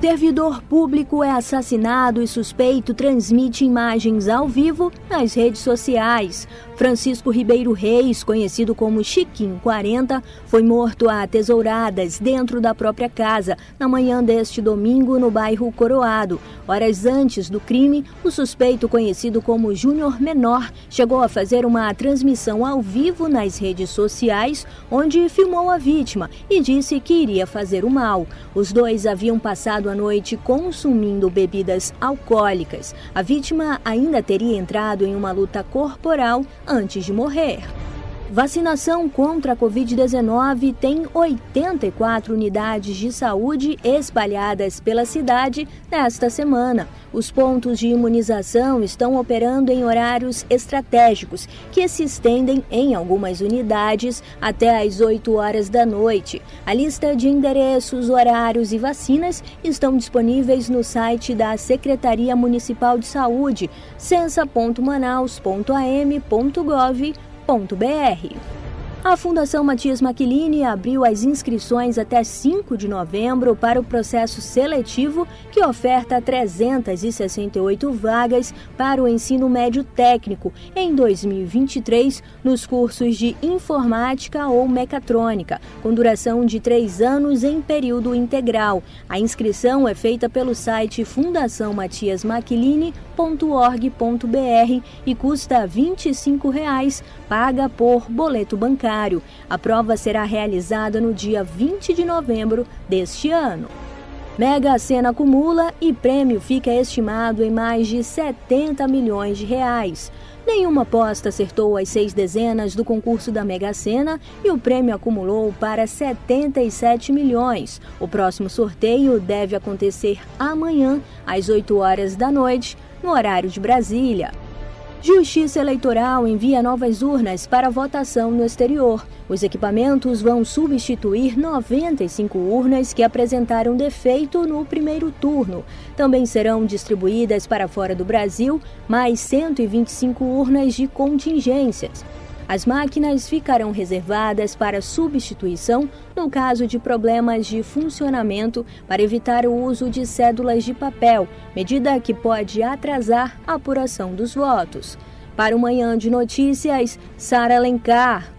Servidor público é assassinado e suspeito transmite imagens ao vivo nas redes sociais. Francisco Ribeiro Reis, conhecido como Chiquinho 40, foi morto a tesouradas dentro da própria casa na manhã deste domingo no bairro Coroado. Horas antes do crime, o suspeito, conhecido como Júnior Menor, chegou a fazer uma transmissão ao vivo nas redes sociais, onde filmou a vítima e disse que iria fazer o mal. Os dois haviam passado a noite consumindo bebidas alcoólicas. A vítima ainda teria entrado em uma luta corporal antes de morrer. Vacinação contra a Covid-19 tem 84 unidades de saúde espalhadas pela cidade nesta semana. Os pontos de imunização estão operando em horários estratégicos, que se estendem em algumas unidades até às 8 horas da noite. A lista de endereços, horários e vacinas estão disponíveis no site da Secretaria Municipal de Saúde, censa.manaus.am.gov.br. A Fundação Matias Maquilini abriu as inscrições até 5 de novembro para o processo seletivo que oferta 368 vagas para o ensino médio técnico em 2023 nos cursos de informática ou mecatrônica, com duração de 3 anos em período integral. A inscrição é feita pelo site fundaçãomatiasmaquilini.org.br e custa R$ 25, paga por boleto bancário. A prova será realizada no dia 20 de novembro deste ano. Mega Sena acumula e prêmio fica estimado em mais de 70 milhões de reais. Nenhuma aposta acertou as 6 dezenas do concurso da Mega Sena e o prêmio acumulou para 77 milhões. O próximo sorteio deve acontecer amanhã, às 8 horas da noite, no horário de Brasília. Justiça Eleitoral envia novas urnas para votação no exterior. Os equipamentos vão substituir 95 urnas que apresentaram defeito no primeiro turno. Também serão distribuídas para fora do Brasil mais 125 urnas de contingências. As máquinas ficarão reservadas para substituição no caso de problemas de funcionamento para evitar o uso de cédulas de papel, medida que pode atrasar a apuração dos votos. Para o Manhã de Notícias, Sara Alencar.